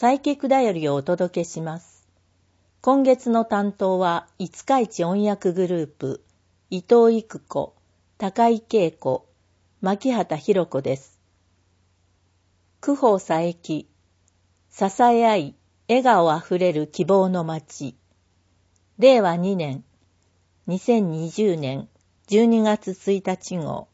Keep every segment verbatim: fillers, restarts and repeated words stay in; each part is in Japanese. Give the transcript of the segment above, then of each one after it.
サイキックだよりをお届けします。今月の担当は五日市音訳グループ、伊藤育子、高井恵子、牧畑博子です。九宝佐伯、支え合い、笑顔あふれる希望の街。れいわにねん、にせんにじゅうねんじゅうにがつついたち号。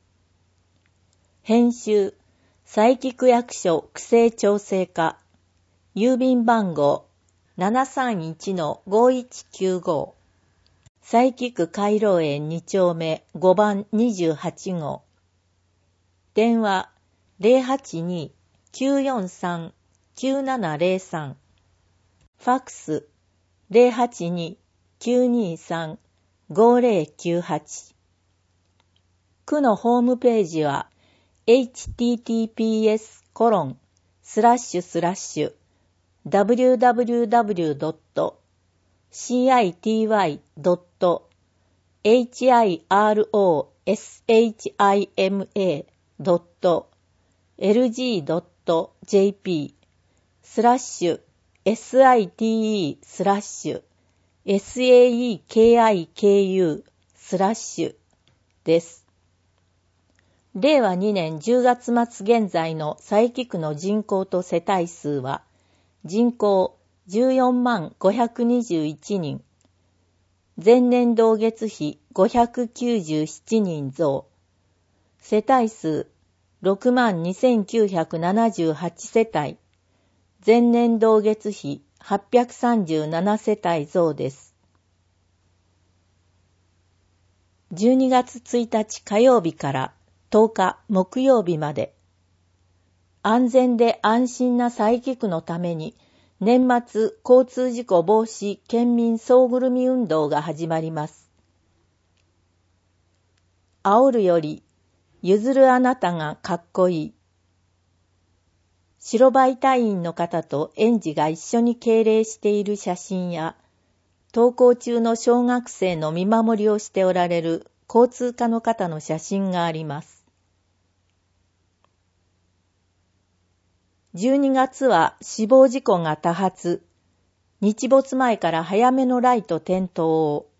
編集、佐伯区役所区政調整課。郵便番号 ななさんいちのごいちきゅうご。佐伯区回廊園に丁目ごばんにじゅうはち号。電話 ゼロはちに きゅうよんさん きゅうななゼロさん。ファックス ゼロはちに きゅうにさん ごゼロきゅうはち。区のホームページは エイチティーティーピーエスコロンスラッシュスラッシュダブリューダブリューダブリュードットシーアイティーワイドットエイチアイアールオーエスエイチアイエムエードットエルジードットジェーピー スラッシュ エスアイティーイー スラッシュ エスエーイーケーアイケーユー スラッシュです。れいわにねんじゅうがつ末現在の佐伯区の人口と世帯数は人口じゅうよんまんごひゃくにじゅういちにん、前年同月比ごひゃくきゅうじゅうななにん増、世帯数ろくまんにせんきゅうひゃくななじゅうはちせたい、前年同月比はっぴゃくさんじゅうななせたい増です。じゅうにがつついたち火曜日からとおか木曜日まで、安全で安心な佐伯区のために年末交通事故防止県民総ぐるみ運動が始まります。煽るより譲るあなたがかっこいい。白バイ隊員の方と園児が一緒に敬礼している写真や、登校中の小学生の見守りをしておられる交通課の方の写真があります。じゅうにがつは死亡事故が多発。日没前から早めのライト点灯を。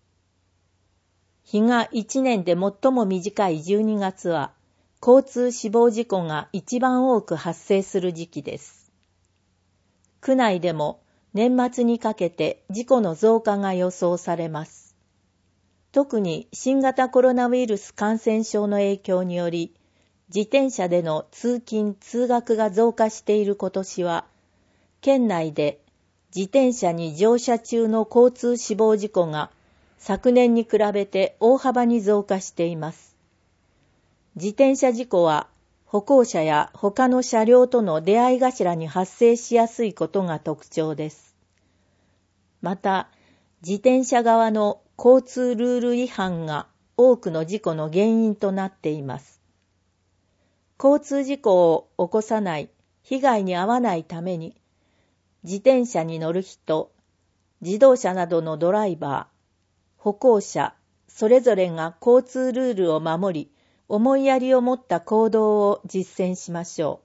日がいちねんで最も短いじゅうにがつは、交通死亡事故が一番多く発生する時期です。区内でも年末にかけて事故の増加が予想されます。特に新型コロナウイルス感染症の影響により、自転車での通勤・通学が増加している今年は、県内で自転車に乗車中の交通死亡事故が昨年に比べて大幅に増加しています。自転車事故は歩行者や他の車両との出会い頭に発生しやすいことが特徴です。また、自転車側の交通ルール違反が多くの事故の原因となっています。交通事故を起こさない、被害に遭わないために、自転車に乗る人、自動車などのドライバー、歩行者、それぞれが交通ルールを守り、思いやりを持った行動を実践しましょ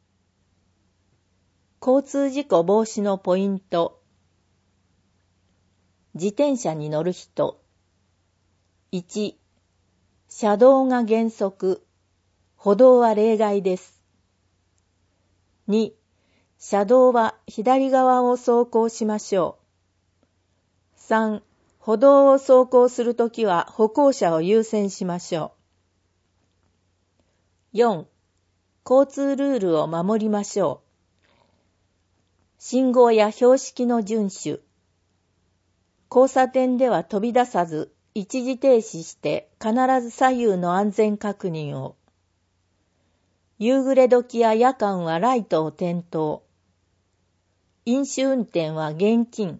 う。交通事故防止のポイント。自転車に乗る人。いち、車道が原則。歩道は例外です。に、車道は左側を走行しましょう。さん、歩道を走行するときは歩行者を優先しましょう。よん、交通ルールを守りましょう。信号や標識の遵守。交差点では飛び出さず、一時停止して必ず左右の安全確認を。夕暮れ時や夜間はライトを点灯。飲酒運転は厳禁。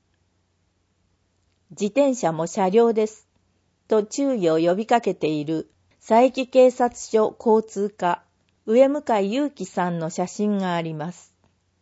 自転車も車両です。と注意を呼びかけている佐伯警察署交通課上向祐樹さんの写真があります。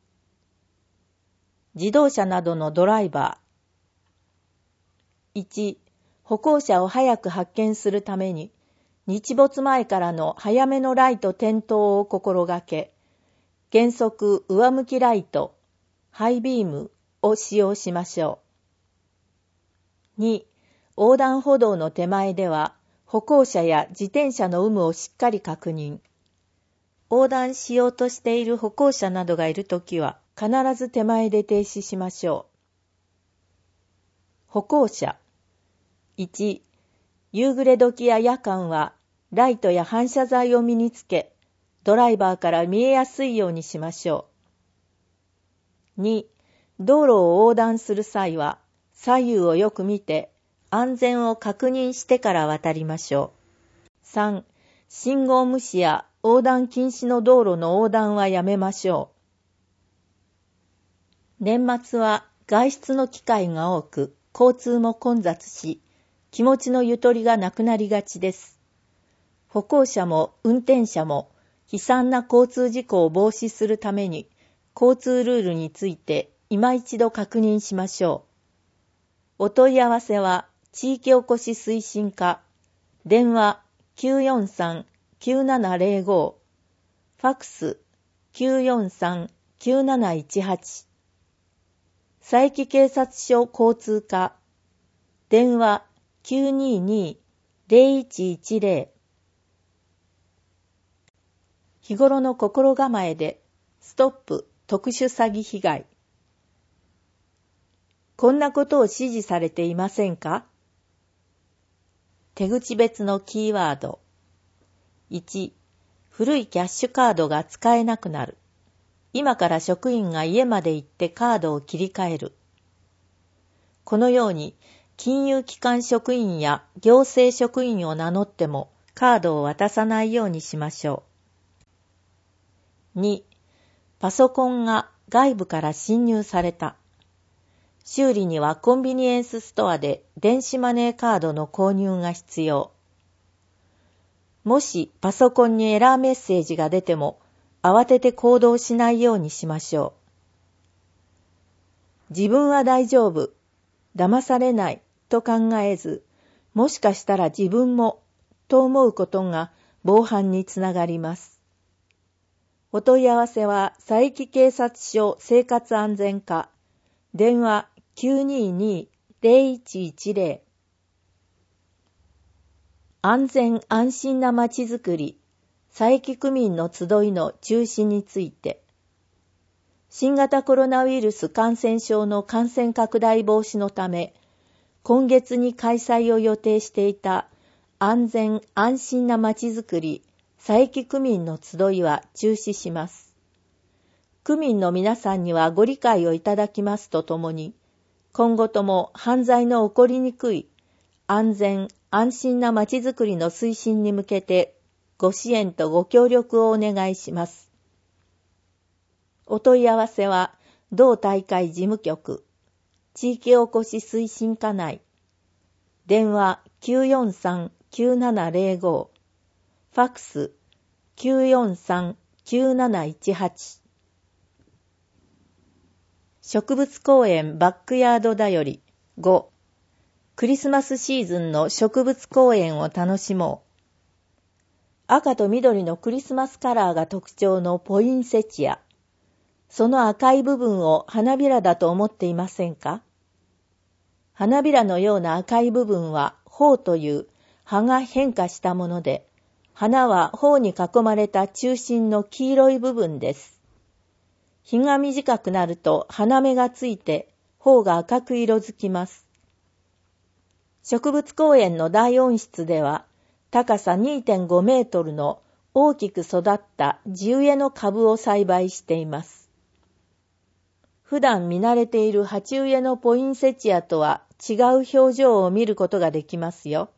自動車などのドライバー。いち、歩行者を早く発見するために、日没前からの早めのライト点灯を心がけ、 原則上向きライト、ハイビームを使用しましょう。に、横断歩道の手前では歩行者や自転車の有無をしっかり確認。横断しようとしている歩行者などがいるときは必ず手前で停止しましょう。歩行者。いち、夕暮れ時や夜間はライトや反射材を身につけ、ドライバーから見えやすいようにしましょう。に、道路を横断する際は左右をよく見て安全を確認してから渡りましょう。さん、信号無視や横断禁止の道路の横断はやめましょう。年末は外出の機会が多く、交通も混雑し、気持ちのゆとりがなくなりがちです。歩行者も運転者も悲惨な交通事故を防止するために、交通ルールについて今一度確認しましょう。お問い合わせは地域おこし推進課、電話 きゅうよんさん きゅうななゼロご、ファクス きゅうよんさん きゅうなないちはち、佐伯警察署交通課、電話 きゅうにに ゼロいちいちゼロ。日頃の心構えでストップ特殊詐欺被害。こんなことを指示されていませんか？手口別のキーワード。いち、古いキャッシュカードが使えなくなる。今から職員が家まで行ってカードを切り替える。このように金融機関職員や行政職員を名乗ってもカードを渡さないようにしましょう。に、パソコンが外部から侵入された。修理にはコンビニエンスストアで電子マネーカードの購入が必要。もしパソコンにエラーメッセージが出ても慌てて行動しないようにしましょう。自分は大丈夫、騙されないと考えず、もしかしたら自分もと思うことが防犯につながります。お問い合わせは佐伯警察署生活安全課、電話 きゅうにに ゼロいちいちゼロ。安全安心なまちづくり、佐伯区民の集いの中止について、新型コロナウイルス感染症の感染拡大防止のため、今月に開催を予定していた安全安心なまちづくり、佐伯区民の集いは中止します。区民の皆さんにはご理解をいただきますとともに、今後とも犯罪の起こりにくい安全安心なまちづくりの推進に向けてご支援とご協力をお願いします。お問い合わせは同大会事務局、地域おこし推進課内、電話 きゅうよんさん きゅうななゼロご、ファクス きゅうよんさん きゅうなないちはち。植物公園バックヤードだよりご、クリスマスシーズンの植物公園を楽しもう。赤と緑のクリスマスカラーが特徴のポインセチア。その赤い部分を花びらだと思っていませんか？花びらのような赤い部分は苞という葉が変化したもので、花は苞に囲まれた中心の黄色い部分です。日が短くなると花芽がついて苞が赤く色づきます。植物公園の大温室では高さ にてんご メートルの大きく育った地植えの株を栽培しています。普段見慣れている鉢植えのポインセチアとは違う表情を見ることができますよ。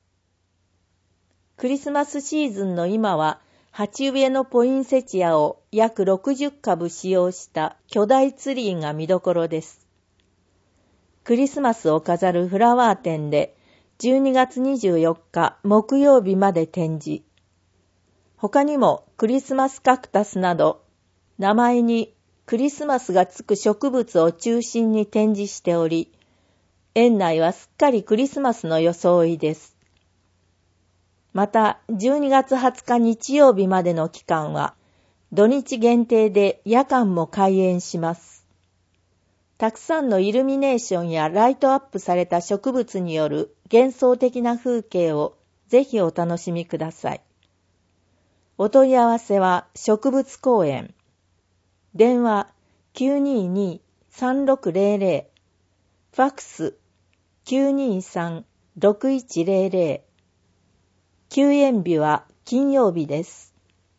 クリスマスシーズンの今は鉢植えのポインセチアを約ろくじゅっかぶ使用した巨大ツリーが見どころです。クリスマスを飾るフラワー展でじゅうにがつにじゅうよっか木曜日まで展示。他にもクリスマスカクタスなど名前にクリスマスがつく植物を中心に展示しており、園内はすっかりクリスマスの装いです。また、じゅうにがつはつか日曜日までの期間は、 土日限定で夜間も開園します。たくさんのイルミネーションやライトアップされた植物による幻想的な風景をぜひお楽しみください。お問い合わせは植物公園。電話 きゅうにーにーさんろくぜろぜろ、ファックス きゅうにーさんろくいちぜろぜろ。休園日は金曜日です。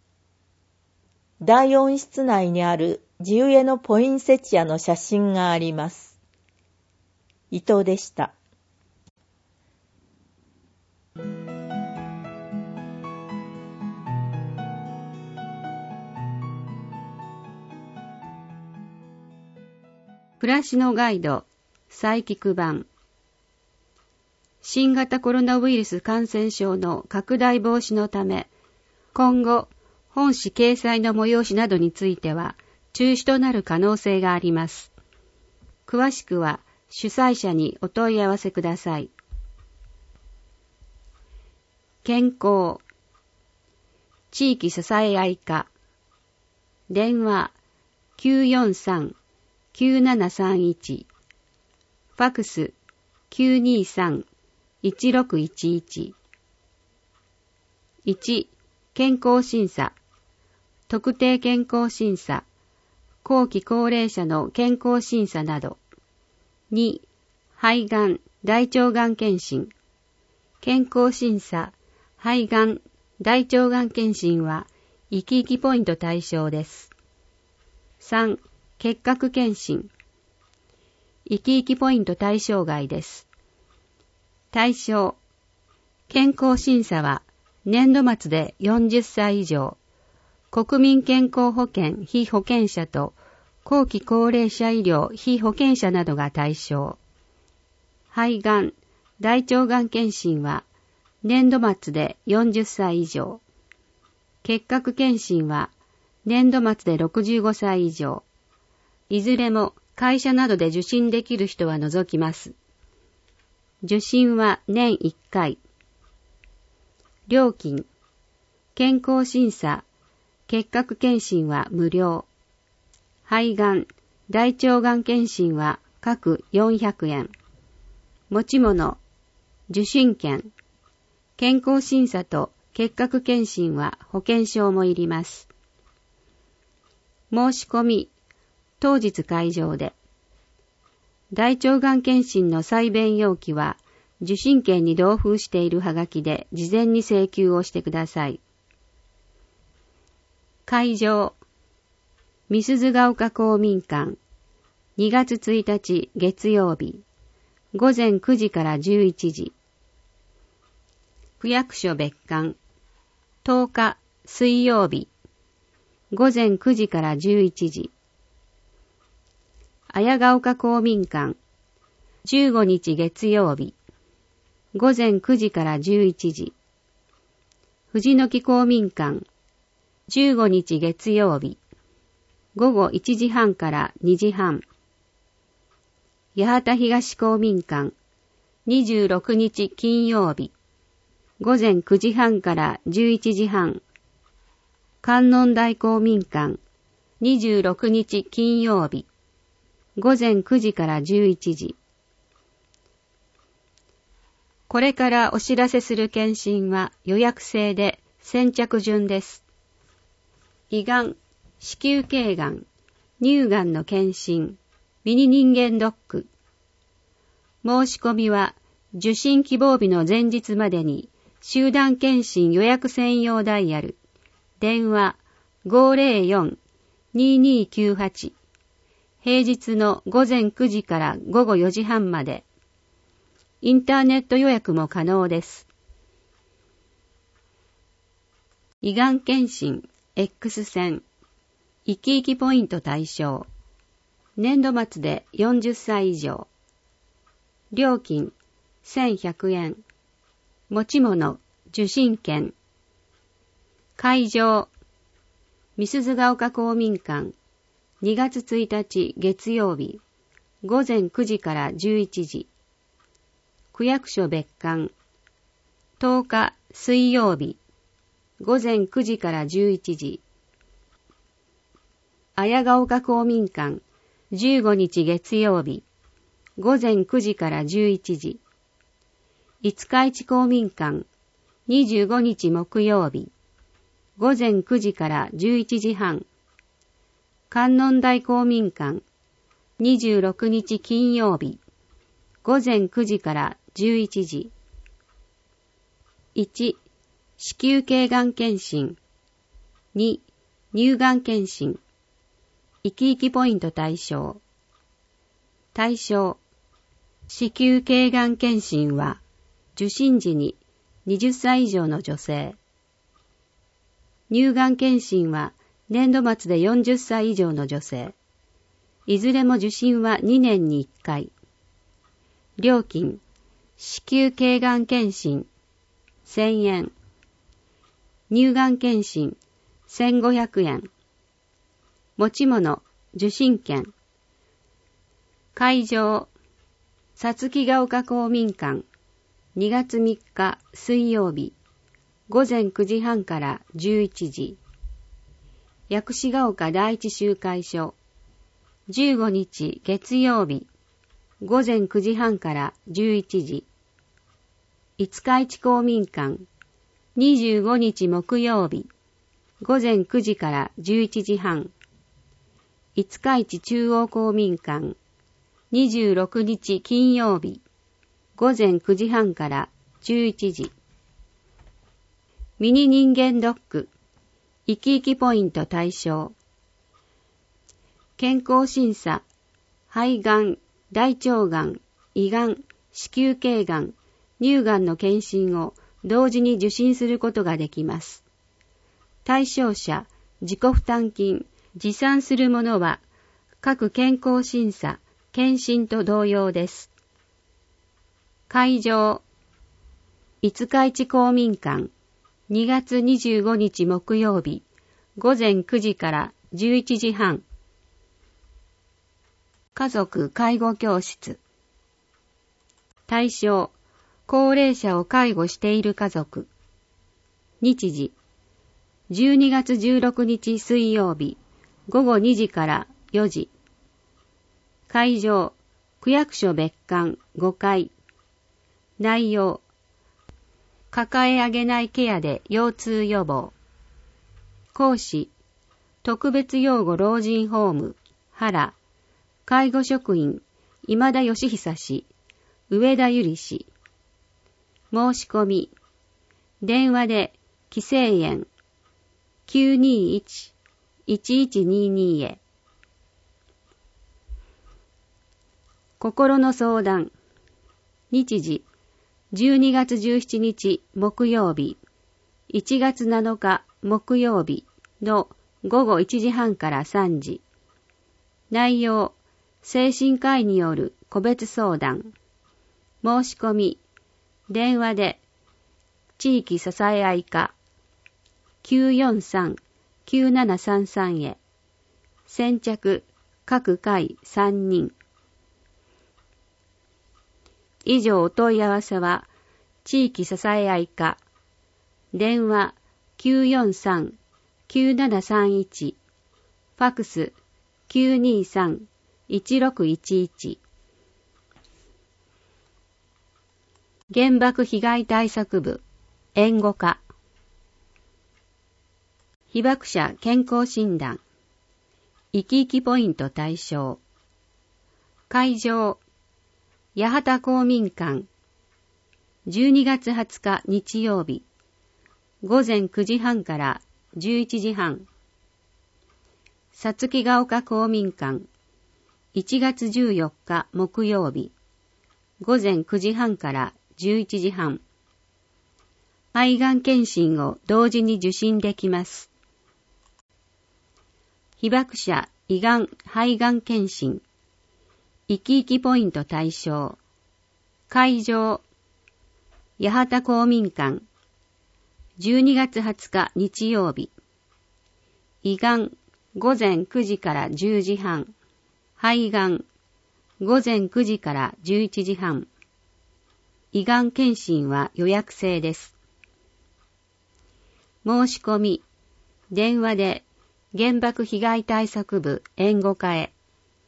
大温室内にある地植えのポインセチアの写真があります。伊藤でした。 暮らしのガイド、サイキク版。新型コロナウイルス感染症の拡大防止のため、今後、本誌掲載の催しなどについては、中止となる可能性があります。詳しくは、主催者にお問い合わせください。健康、地域支え合い課、電話 きゅうよんさんきゅうななさんいち、ファックス きゅうにーさんいちろくいちいち。いち. 健康審査、特定健康審査、後期高齢者の健康審査など。に. 肺がん、大腸がん検診。健康審査、肺がん、大腸がん検診は、生き生きポイント対象です。さん. 結核検診。生き生きポイント対象外です。対象。健康審査は、年度末でよんじゅっさい以上、国民健康保険被保険者と後期高齢者医療被保険者などが対象。肺がん、大腸がん検診は、年度末でよんじゅっさい以上。結核検診は、年度末でろくじゅうごさい以上。いずれも会社などで受診できる人は除きます。受診は年いっかい。料金。健康審査、結核検診は無料。肺がん、大腸がん検診は各よんひゃくえん。持ち物、受診券。健康審査と結核検診は保険証もいります。申し込み、当日会場で。大腸がん検診の採便要記は、受診券に同封しているはがきで事前に請求をしてください。会場、美鈴ヶ丘公民館、にがつついたち月曜日、ごぜんくじからじゅういちじ。区役所別館、とおか水曜日、ごぜんくじからじゅういちじ。綾ヶ丘公民館、じゅうごにち月曜日、ごぜんくじからじゅういちじ。藤の木公民館、じゅうごにち月曜日、ごごいちじはんからにじはん。八幡東公民館、にじゅうろくにち金曜日、ごぜんくじはんからじゅういちじはん。観音台公民館、にじゅうろくにち金曜日、ごぜんくじからじゅういちじ。これからお知らせする検診は予約制で先着順です。胃がん、子宮頸がん、乳がんの検診、ミニ人間ドック。申し込みは受診希望日の前日までに集団検診予約専用ダイヤル、電話 ごーぜろよん にーにーきゅうはち、平日のごぜんくじからごごよじはんまで。インターネット予約も可能です。胃がん検診 X 線、生き生きポイント対象。年度末でよんじゅっさい以上。料金せんひゃくえん。持ち物、受診券。会場、美鈴ヶ丘公民館、にがつついたち月曜日、ごぜんくじからじゅういちじ。区役所別館、とおか水曜日、ごぜんくじからじゅういちじ。 綾ヶ丘公民館じゅうごにち月曜日、午前くじからじゅういちじ。五日市公民館にじゅうごにち木曜日、午前くじからじゅういちじはん。観音台公民館にじゅうろくにち金曜日、午前くじからじゅういちじ。いち. 子宮頸がん検診。に. 乳がん検診。生き生きポイント対象。対象。子宮頸がん検診は、受診時にはたち以上の女性。乳がん検診は、年度末でよんじゅっさい以上の女性。いずれも受診はにねんにいっかい。料金、子宮頸がん検診、せんえん。乳がん検診、せんごひゃくえん。持ち物、受診券。会場、さつきが丘公民館、にがつみっか水曜日、午前くじはんからじゅういちじ。薬師ヶ丘第一集会所、じゅうごにち月曜日、午前くじはんからじゅういちじ。五日市公民館、にじゅうごにち木曜日、午前くじからじゅういちじはん。五日市中央公民館、にじゅうろくにち金曜日、午前くじはんからじゅういちじ。ミニ人間ドック、生き生きポイント対象。健康審査、肺がん、大腸がん、胃がん、子宮頸がん、乳がんの検診を同時に受診することができます。対象者、自己負担金、持参するものは、各健康審査、検診と同様です。会場、五日市公民館、にがつにじゅうごにち木曜日、午前くじからじゅういちじはん。家族介護教室。対象、高齢者を介護している家族。日時、じゅうにがつじゅうろくにち水曜日、ごごにじからよじ。会場、区役所別館ごかい。内容、抱え上げないケアで腰痛予防。講師、特別養護老人ホーム、原、介護職員、今田義久氏、上田ゆり氏。申し込み、電話で、紀生園、きゅうにいち いちいちにに へ。心の相談。日時、じゅうにがつじゅうしちにち木曜日、いちがつなのか木曜日のごごいちじはんからさんじ。内容、精神科医による個別相談。申し込み、電話で、地域支え合い課、きゅうよんさん きゅうななさんさん へ。先着、各回さんにん。以上お問い合わせは、地域支え合い課、電話きゅうよんさん きゅうななさんいち、ファックスきゅうにさん いちろくいちいち。原爆被害対策部、援護課。被爆者健康診断、生き生きポイント対象。会場、八幡公民館、じゅうにがつはつか日曜日、午前くじはんからじゅういちじはん。さつきが丘公民館、いちがつじゅうよっか木曜日、午前くじはんからじゅういちじはん。肺がん検診を同時に受診できます。被爆者胃がん肺がん検診、生き生きポイント対象。会場、八幡公民館、じゅうにがつはつか日曜日、胃がん午前くじからじゅうじはん、肺がん午前くじからじゅういちじはん。胃がん検診は予約制です。申し込み、電話で原爆被害対策部援護課へ。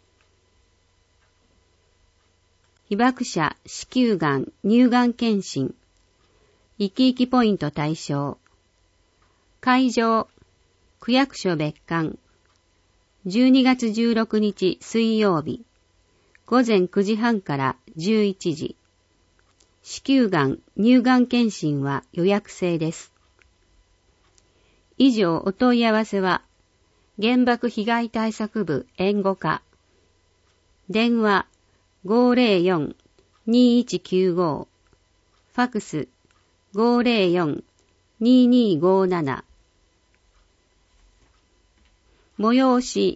被爆者子宮がん乳がん検診生き生きポイント対象。会場区役所別館じゅうにがつじゅうろくにち水曜日ごぜんくじはんからじゅういちじ。子宮がん乳がん検診は予約制です。以上お問い合わせは原爆被害対策部援護課電話 ごーぜろよん にーいちきゅうご ファクス ごーぜろよん にーにーごーなな。催し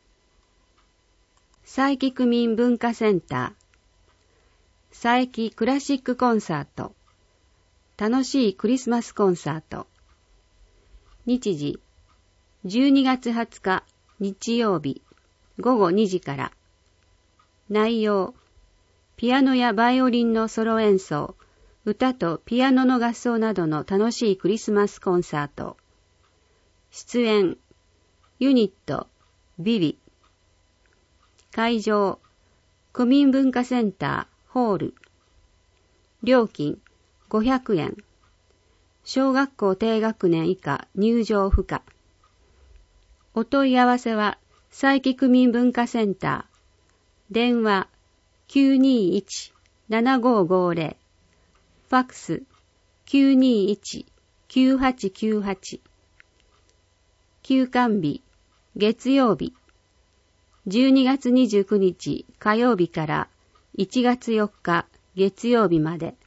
佐伯区民文化センター佐伯クラシックコンサート楽しいクリスマスコンサート。日時じゅうにがつはつか日曜日ごごにじから。内容ピアノやバイオリンのソロ演奏、歌とピアノの合奏などの楽しいクリスマスコンサート。出演ユニットビビ。会場区民文化センターホール。料金ごひゃくえん。小学校低学年以下入場不可。お問い合わせは佐伯区民文化センター電話 きゅうにーいち ななごーごーぜろ ファックス きゅうにーいち きゅうはちきゅうはち。休館日月曜日じゅうにがつにじゅうくにち火曜日からいちがつよっか月曜日まで。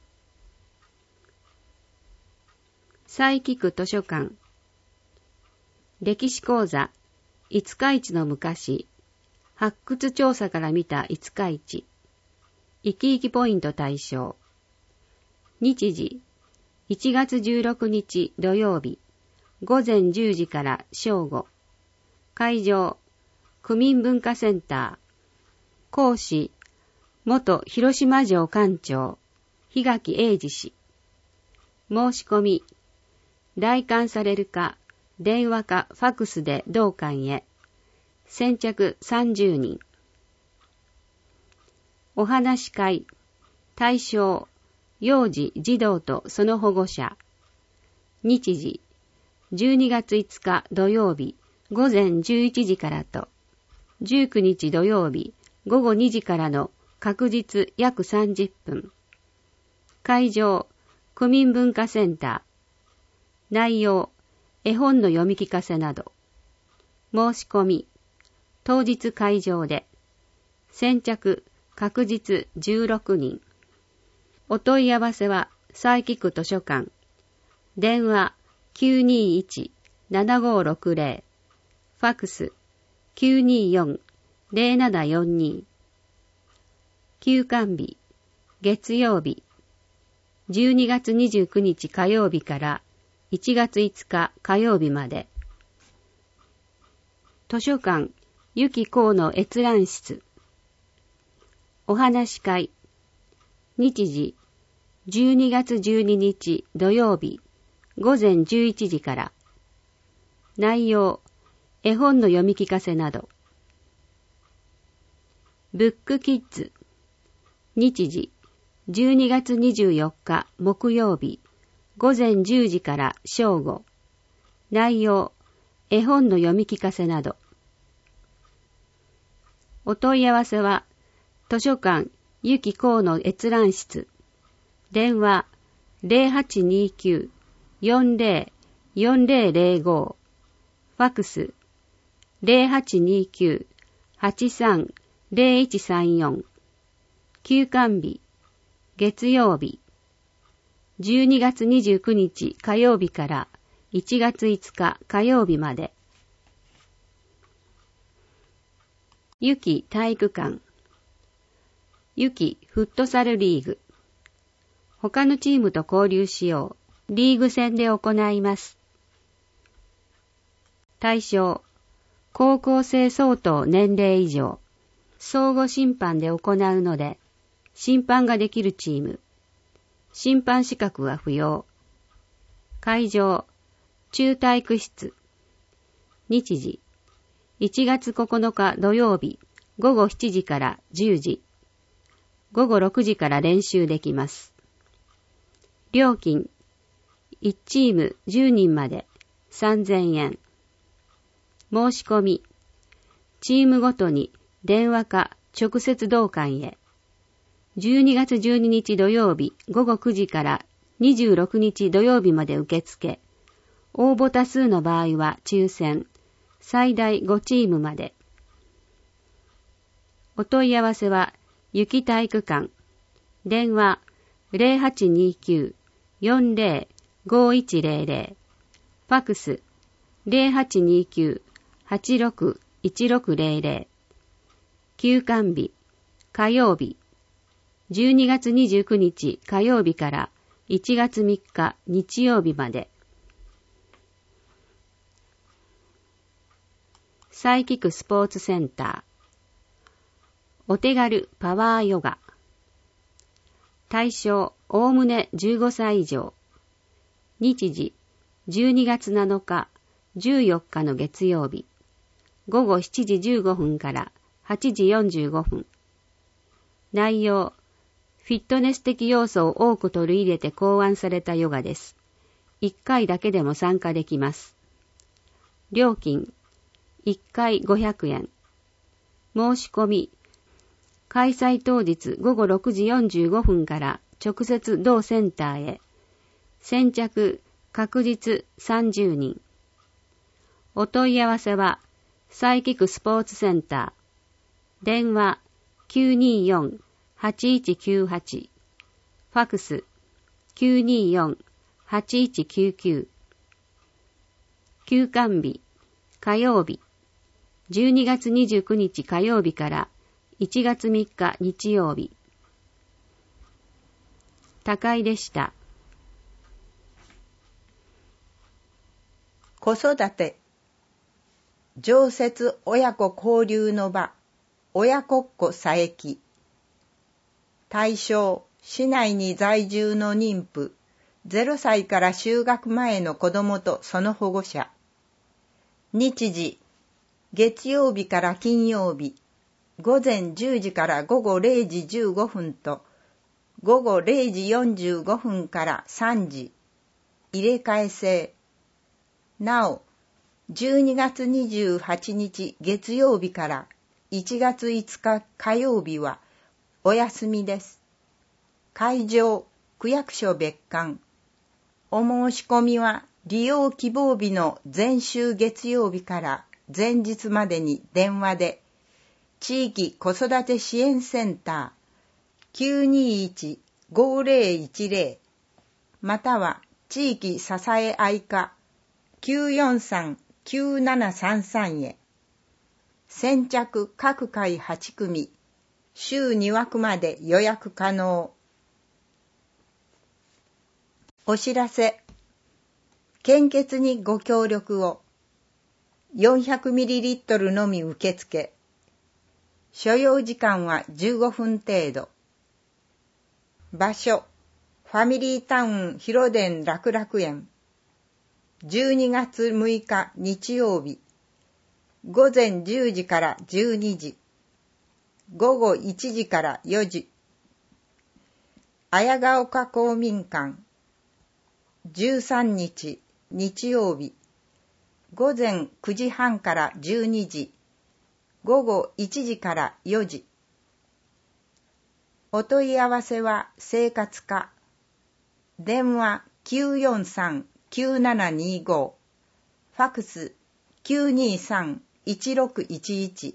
佐伯区図書館歴史講座五日市の昔発掘調査から見た五日市生き生きポイント対象。日時いちがつじゅうろくにち土曜日ごぜんじゅうじから正午。会場区民文化センター。講師元広島城館長檜垣英二氏。申し込み来館されるか電話かファクスで同館へ。先着さんじゅうにん。お話し会対象幼児児童とその保護者。日時じゅうにがついつか土曜日ごぜんじゅういちじからとじゅうくにち土曜日ごごにじからの確実約さんじゅっぷん。会場区民文化センター。内容絵本の読み聞かせなど。申し込み当日会場で。先着確実じゅうろくにん。お問い合わせは佐伯区図書館電話 きゅうにーいち ななごーろくぜろ ファクス きゅうにーよん ぜろななよんに。休館日月曜日じゅうにがつにじゅうくにち火曜日からいちがついつか火曜日まで。図書館ゆきこうの閲覧室。お話し会日時じゅうにがつじゅうににち土曜日ごぜんじゅういちじから。内容絵本の読み聞かせなど。ブックキッズ日時じゅうにがつにじゅうよっか木曜日ごぜんじゅうじから正午。内容絵本の読み聞かせなど。お問い合わせは図書館ゆきこうの閲覧室電話 ゼロはちにきゅう よんぜろ よんぜろぜろご ファックス ゼロはちにきゅう はちさん ゼロいちさんよん。休館日月曜日じゅうにがつにじゅうくにち火曜日からいちがついつか火曜日まで。ゆき体育館ゆきフットサルリーグ。他のチームと交流しよう。リーグ戦で行います。対象高校生相当年齢以上。相互審判で行うので審判ができるチーム。審判資格は不要。会場中体育室。 日時、いちがつここのか土曜日、ごごしちじからじゅうじ、ごごろくじから練習できます。料金、いちチームじゅうにんまでさんぜんえん。申し込み、チームごとに電話か直接同館へ。じゅうにがつじゅうににち土曜日ごごくじからにじゅうろくにち土曜日まで受付。応募多数の場合は抽選、最大ごチームまで。お問い合わせは、ゆき体育館。電話 ゼロはちにきゅう よんゼロ ごいちゼロゼロ。ファックス ゼロはちにきゅう はちろく いちろくゼロゼロ。休館日、火曜日。じゅうにがつにじゅうくにち火曜日からいちがつみっか日曜日まで。サイキックスポーツセンター。お手軽パワーヨガ。対象おおむねじゅうごさい以上。日時じゅうにがつなのかじゅうよっかの月曜日。ごごしちじじゅうごふんからはちじよんじゅうごふん。内容、フィットネス的要素を多く取り入れて考案されたヨガです。いっかいだけでも参加できます。料金、いっかいごひゃくえん。申し込み、開催当日ごごろくじよんじゅうごふんから直接同センターへ。先着確実さんじゅうにん。お問い合わせは、サイキックスポーツセンター。電話きゅうによん はちいちきゅうはち。ファックスきゅうによん はちいちきゅうきゅう。休館日、火曜日。じゅうにがつにじゅうくにち火曜日からいちがつみっか日曜日。高井でした。 子育て常設親子交流の場、親子っ子佐伯。対象、市内に在住の妊婦、ゼロさいから就学前の子どもとその保護者。日時、月曜日から金曜日、ごぜんじゅうじからごごれいじじゅうごふんと、ごごれいじよんじゅうごふんからさんじ、入れ替え制。なお、じゅうにがつにじゅうはちにち月曜日からいちがついつか火曜日はお休みです。会場、区役所別館。お申し込みは利用希望日の前週月曜日から前日までに電話で、地域子育て支援センター きゅうにいち ごぜろいちぜろ または地域支え合い課 きゅうよんさん きゅうななさんさん へ。先着各回はちくみ、週にわくまで予約可能。お知らせ。献血にご協力を。よんひゃくミリリットル のみ受付。所要時間はじゅうごふん程度。場所、ファミリータウン広電楽楽園。じゅうにがつむいか日曜日。ごぜんじゅうじからじゅうにじ。ごごいちじからよじ。綾ヶ丘公民館。じゅうさんにち日曜日。ごぜんくじはんからじゅうにじ。ごごいちじからよじ。お問い合わせは生活課。電話きゅうよんさん きゅうななにご。ファックスきゅうにさん いちろくいちいち。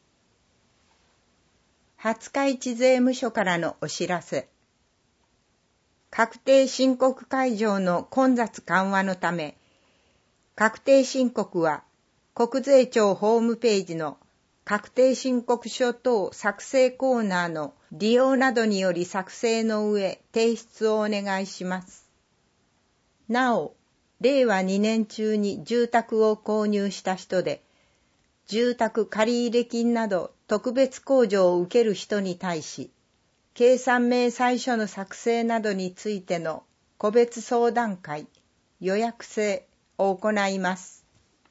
廿日市税務署からのお知らせ。確定申告会場の混雑緩和のため、確定申告は国税庁ホームページの確定申告書等作成コーナーの利用などにより作成の上提出をお願いします。なお、れいわにねん中に住宅を購入した人で、住宅借入金など特別控除を受ける人に対し、計算明細書の作成などについての個別相談会、予約制を行います。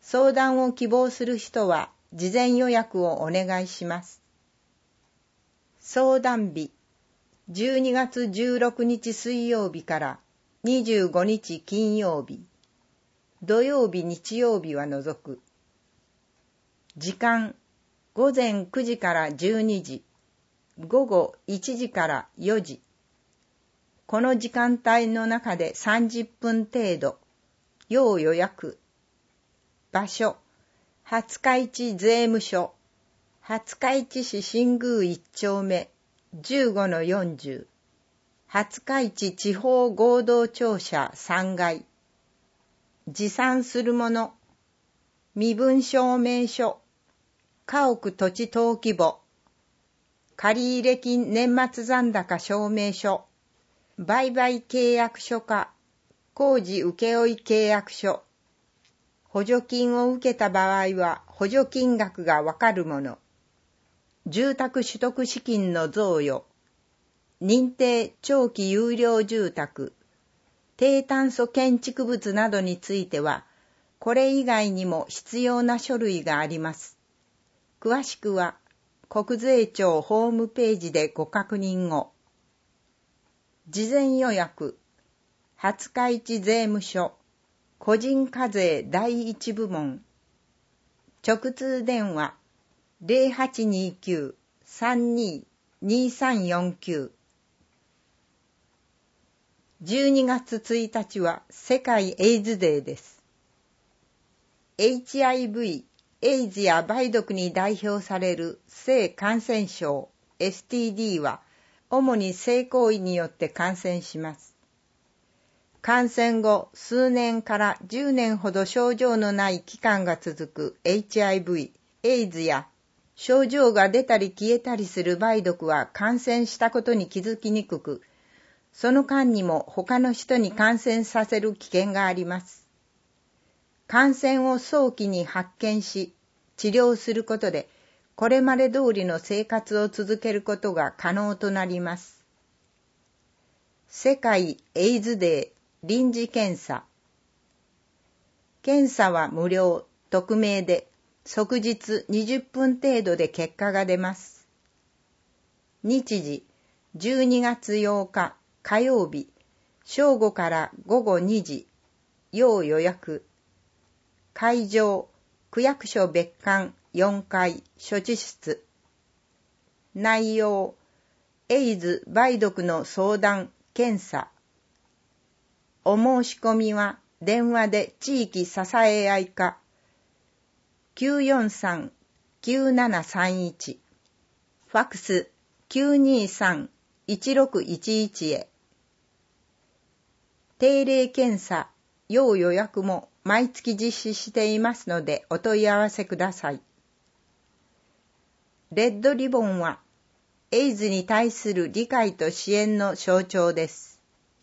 相談を希望する人は事前予約をお願いします。相談日、じゅうにがつじゅうろくにち水曜日からにじゅうごにち金曜日、土曜日日曜日は除く。時間、ごぜんくじからじゅうにじ、ごごいちじからよじ。この時間帯の中でさんじゅっぷん程度、要予約。場所、廿日市税務署、廿日市市新宮一丁目 じゅうごのよんじゅう、廿日市地方合同庁舎さんがい。持参するもの、身分証明書、家屋土地登記簿、借入金年末残高証明書、売買契約書か工事請負契約書、補助金を受けた場合は補助金額がわかるもの、住宅取得資金の贈与、認定長期有料住宅、低炭素建築物などについては、これ以外にも必要な書類があります。詳しくは、国税庁ホームページでご確認を。事前予約、廿日市税務署、個人課税第一部門。直通電話、ゼロはちにーきゅう さんにー にーさんよんきゅう。じゅうにがつついたちは世界エイズデーです。エイチアイブイ、エイズや梅毒に代表される性感染症 エスティーディー は主に性行為によって感染します。感染後数年からじゅうねんほど症状のない期間が続く エイチアイブイ、エイズや症状が出たり消えたりする梅毒は感染したことに気づきにくく、その間にも他の人に感染させる危険があります。感染を早期に発見し、治療することで、これまで通りの生活を続けることが可能となります。世界エイズデー臨時検査。検査は無料、匿名で、即日にじゅっぷん程度で結果が出ます。日時、じゅうにがつようか火曜日、正午からごごにじ、要予約。会場、区役所別館よんかい処置室。内容、エイズ梅毒の相談、検査。お申し込みは電話で地域支え合い課 きゅうよんさん きゅうななさんいち、ファックス きゅうにさん いちろくいちいち へ。定例検査、要予約も毎月実施していますのでお問い合わせください。レッドリボンはエイズに対する理解と支援の象徴です。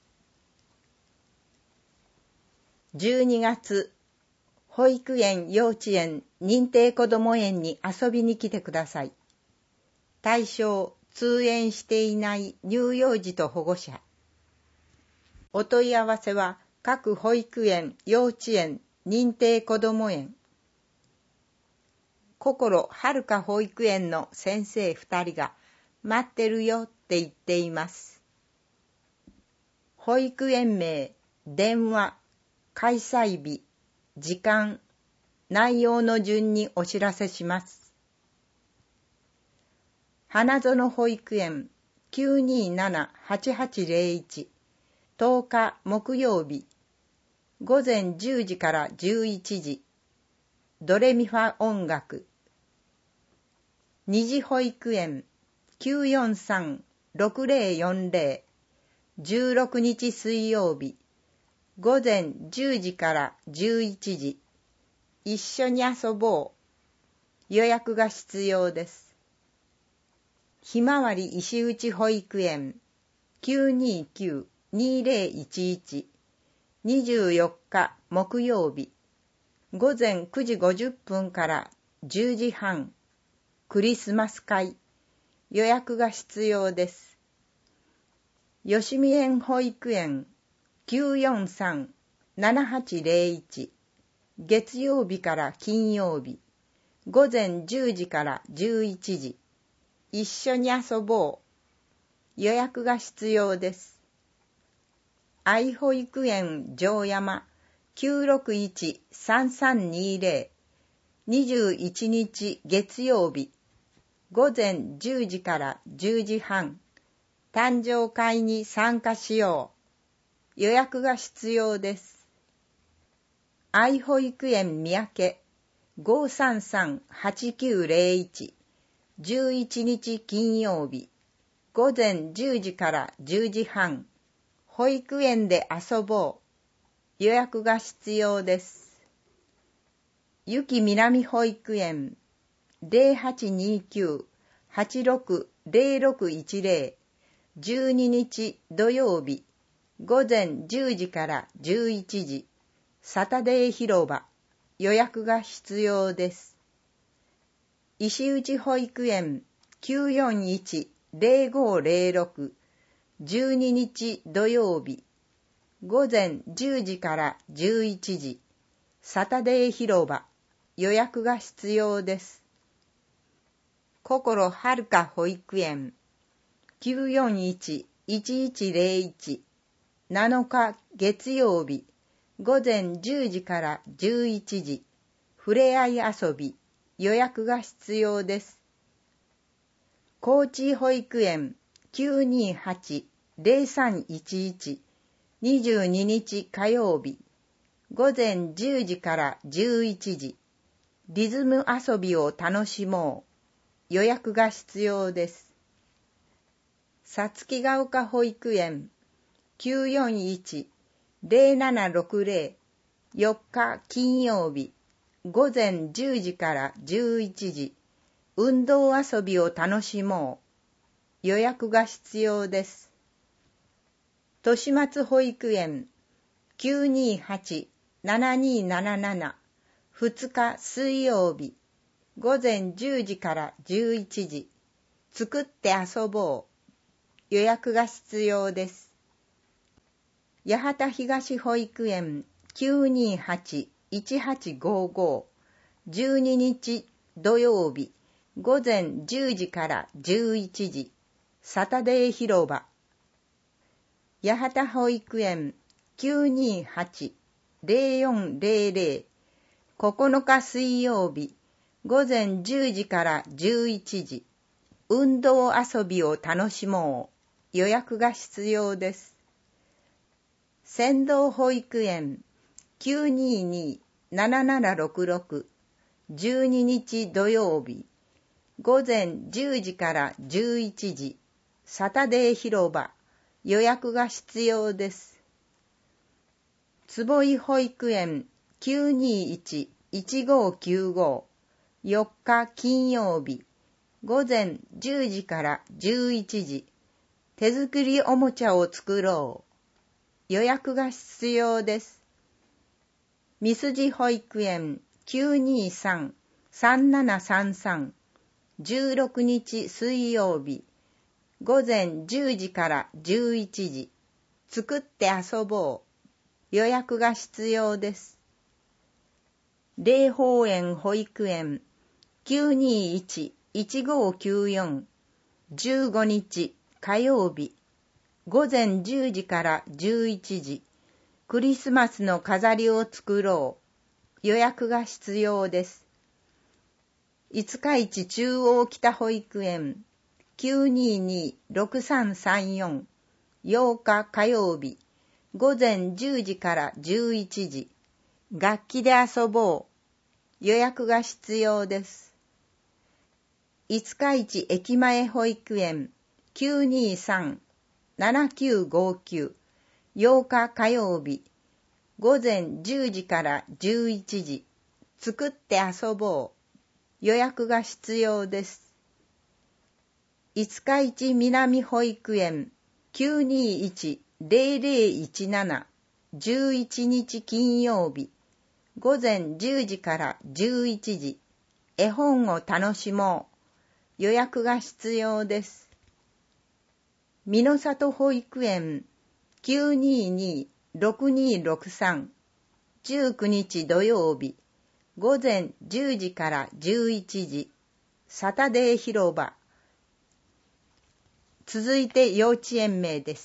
じゅうにがつ、保育園、幼稚園、認定こども園に遊びに来てください。対象、通園していない乳幼児と保護者。お問い合わせは各保育園、幼稚園、認定こども園。心はるか保育園の先生二人が待ってるよって言っています。保育園名、電話、開催日、時間、内容の順にお知らせします。花園保育園 きゅうにーなな はちはちゼロいち、とおか木曜日、ごぜんじゅうじからじゅういちじ、ドレミファ音楽。二次保育園 きゅうよんさん ろくぜろよんぜろ、じゅうろくにち水曜日、ごぜんじゅうじからじゅういちじ、一緒に遊ぼう。予約が必要です。ひまわり石打保育園 きゅうにーきゅう にーぜろいちいち、にじゅうよっか木曜日、ごぜんくじごじゅっぷんからじゅうじはん、クリスマス会。予約が必要です。吉見園保育園 きゅうよんさん ななはちゼロいち、 月曜日から金曜日、午前じゅうじからじゅういちじ、一緒に遊ぼう。予約が必要です。愛保育園城山 きゅうろくいち さんさんにゼロ にじゅういちにち月曜日、午前じゅうじからじゅうじはん、誕生会に参加しよう。予約が必要です。愛保育園三宅 ごーさんさん はちきゅうゼロいち、じゅういちにち金曜日、午前じゅうじからじゅうじはん、保育園で遊ぼう。予約が必要です。ゆき南保育園 ゼロはちにきゅう はちろくゼロろくいちゼロ、じゅうににち土曜日、午前じゅうじからじゅういちじ、サタデー広場。予約が必要です。石内保育園 きゅうよんいち ゼロごゼロろく、じゅうににち土曜日、午前じゅうじからじゅういちじ、サタデー広場。予約が必要です。心はるか保育園 きゅうよんいち いちいちゼロいち、なのか月曜日、午前じゅうじからじゅういちじ、ふれあい遊び。予約が必要です。高知保育園 きゅうにはち ゼロさんいちいち、にじゅうににち火曜日、午前じゅうじからじゅういちじ、リズム遊びを楽しもう。予約が必要です。さつきが丘保育園 きゅうよんいち ゼロななろくゼロ、よっか金曜日、午前じゅうじからじゅういちじ、運動遊びを楽しもう。予約が必要です。年松保育園 きゅうにはち ななになななな、ふつか水曜日、午前じゅうじからじゅういちじ、作って遊ぼう。予約が必要です。八幡東保育園 きゅうにはち いちはちごご、じゅうににち土曜日、午前じゅうじからじゅういちじ、サタデー広場。八幡保育園 きゅうにはち ゼロよんゼロゼロ、ここのか水曜日、午前じゅうじからじゅういちじ、運動遊びを楽しもう。予約が必要です。仙道保育園 きゅうにに ななななろくろく、じゅうににち土曜日、午前じゅうじからじゅういちじ、サタデー広場。予約が必要です。坪井保育園 きゅうにいち いちごきゅうご、よっか金曜日、午前じゅうじからじゅういちじ、手作りおもちゃを作ろう。予約が必要です。みすじ保育園 きゅうにさん さんななさんさん、じゅうろくにち水曜日、午前じゅうじからじゅういちじ、作って遊ぼう。予約が必要です。霊宝園保育園 きゅうにいち いちごきゅうよん、じゅうごにち火曜日、午前じゅうじからじゅういちじ、クリスマスの飾りを作ろう。予約が必要です。五日市中央北保育園 きゅうにに ろくさんさんよん、ようか火曜日、午前じゅうじからじゅういちじ、楽器で遊ぼう。予約が必要です。五日市駅前保育園 きゅうにさん ななきゅうごきゅう、ようか火曜日、午前じゅうじからじゅういちじ、作って遊ぼう。予約が必要です。五日市南保育園 きゅうにいち ゼロゼロいちなな、じゅういちにち金曜日、午前じゅうじからじゅういちじ、絵本を楽しもう。予約が必要です。美濃里保育園 きゅうにに ろくにろくさん、 じゅうくにち土曜日、ごぜんじゅうじからじゅういちじ、サタデー広場。続いて幼稚園名です。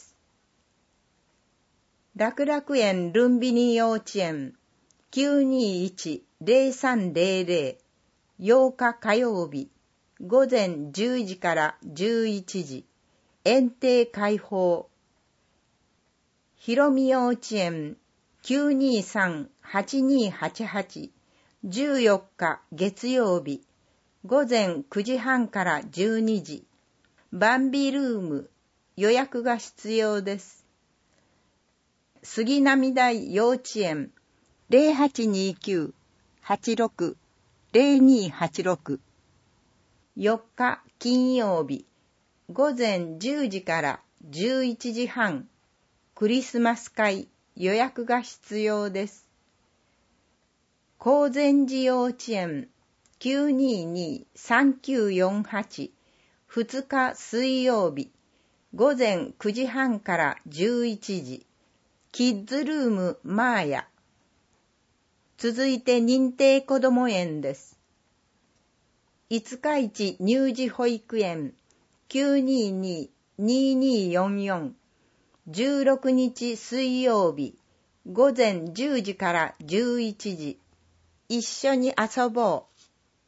楽楽園ルンビニ幼稚園 きゅうにいち ゼロさんゼロゼロ ようか火曜日、ごぜんじゅうじからじゅういちじ、園庭開放。ひろみ幼稚園 きゅうにさん はちにはちはち じゅうよっか月曜日、ごぜんくじはんからじゅうにじ、バンビルーム、予約が必要です。杉並台幼稚園 ゼロはちにきゅう はちろく ゼロにはちろく よっか金曜日、ごぜんじゅうじからじゅういちじはん、クリスマス会、予約が必要です。高善寺幼稚園 きゅうにに さんきゅうよんはち ふつか水曜日、ごぜんくじはんからじゅういちじ、キッズルームマーヤ。続いて認定こども園です。五日市乳児保育園 きゅうにに にによんよん じゅうろくにち水曜日、ごぜんじゅうじからじゅういちじ、一緒に遊ぼう。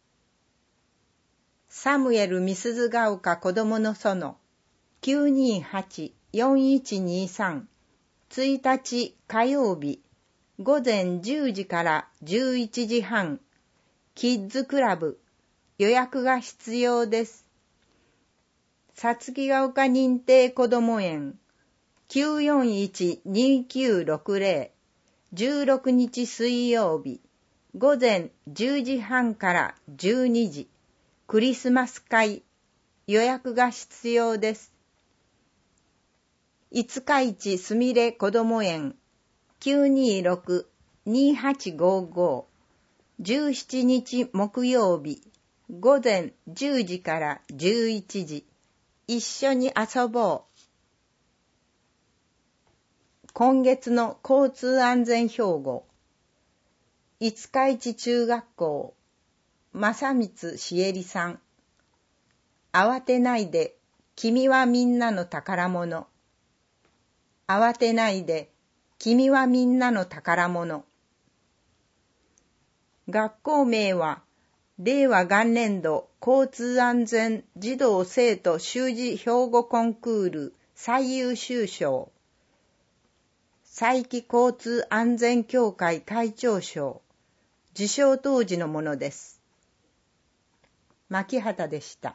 サムエル美鈴ヶ丘子どもの園 きゅうにはち よんいちにさん ついたち火曜日、ごぜんじゅうじからじゅういちじはん、キッズクラブ、予約が必要です。さつきが丘認定こども園 きゅうよんいち にきゅうろくゼロ じゅうろくにち水曜日、ごぜんじゅうじはんからじゅうにじ、クリスマス会、予約が必要です。五日市すみれこども園 きゅうにろく にはちごご じゅうしちにち木曜日、ごぜんじゅうじからじゅういちじ、一緒に遊ぼう。今月の交通安全標語。五日市中学校、正光しえりさん。慌てないで、君はみんなの宝物。慌てないで、君はみんなの宝物。学校名は、令和元年度交通安全児童生徒習字標語コンクール最優秀賞。佐伯交通安全協会会長賞。受賞当時のものです。牧畑でした。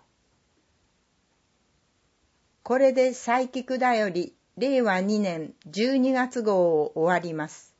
これで佐伯くだより令和にねんじゅうにがつ号を終わります。